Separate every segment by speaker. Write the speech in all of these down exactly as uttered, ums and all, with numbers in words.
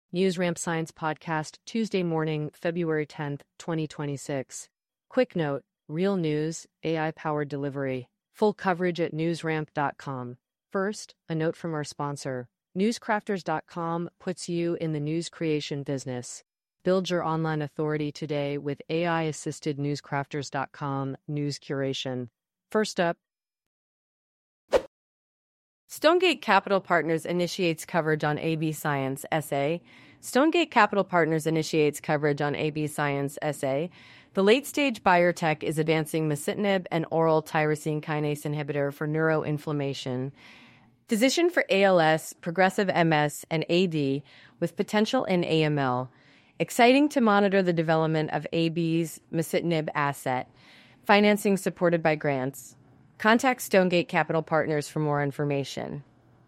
Speaker 1: NewsRamp Science Podcast, Tuesday morning, February tenth, twenty twenty-six. Quick note, real news, A I-powered delivery. Full coverage at newsramp dot com. First, a note from our sponsor. newscrafters dot com puts you in the news creation business. Build your online authority today with A I-assisted newscrafters dot com news curation. First up, Stonegate Capital Partners initiates coverage on A B Science S A. Stonegate Capital Partners initiates coverage on A B Science S A. The late-stage biotech is advancing masitinib, an oral tyrosine kinase inhibitor for neuroinflammation. Physician for A L S, progressive M S, and A D, with potential in A M L. Exciting to monitor the development of A B's masitinib asset. Financing supported by grants. Contact Stonegate Capital Partners for more information.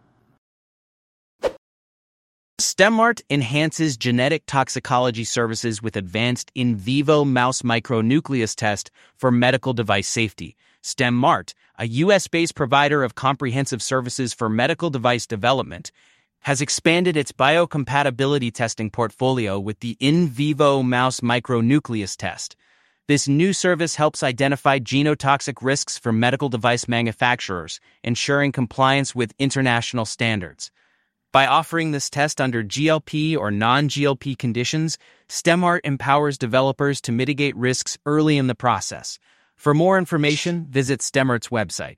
Speaker 2: StemMart enhances genetic toxicology services with advanced in vivo mouse micronucleus test for medical device safety. StemMart, a U S-based provider of comprehensive services for medical device development, has expanded its biocompatibility testing portfolio with the in vivo mouse micronucleus test. This new service helps identify genotoxic risks for medical device manufacturers, ensuring compliance with international standards. By offering this test under G L P or non-G L P conditions, StemMart empowers developers to mitigate risks early in the process. For more information, visit StemMart's website.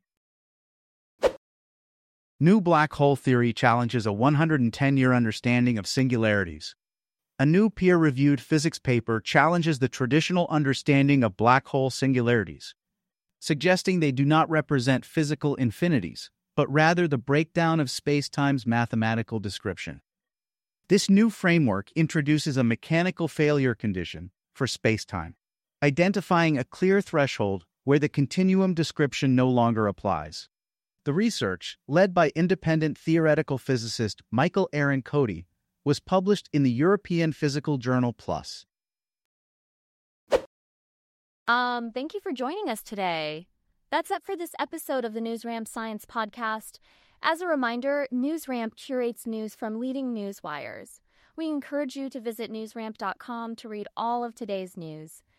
Speaker 3: New black hole theory challenges a one hundred ten year understanding of singularities. A new peer-reviewed physics paper challenges the traditional understanding of black hole singularities, suggesting they do not represent physical infinities, but rather the breakdown of spacetime's mathematical description. This new framework introduces a mechanical failure condition for spacetime, identifying a clear threshold where the continuum description no longer applies. The research, led by independent theoretical physicist Michael Aaron Cody, was published in the European Physical Journal Plus.
Speaker 4: Um, thank you for joining us today. That's it for this episode of the NewsRamp Science Podcast. As a reminder, NewsRamp curates news from leading news wires. We encourage you to visit newsramp dot com to read all of today's news.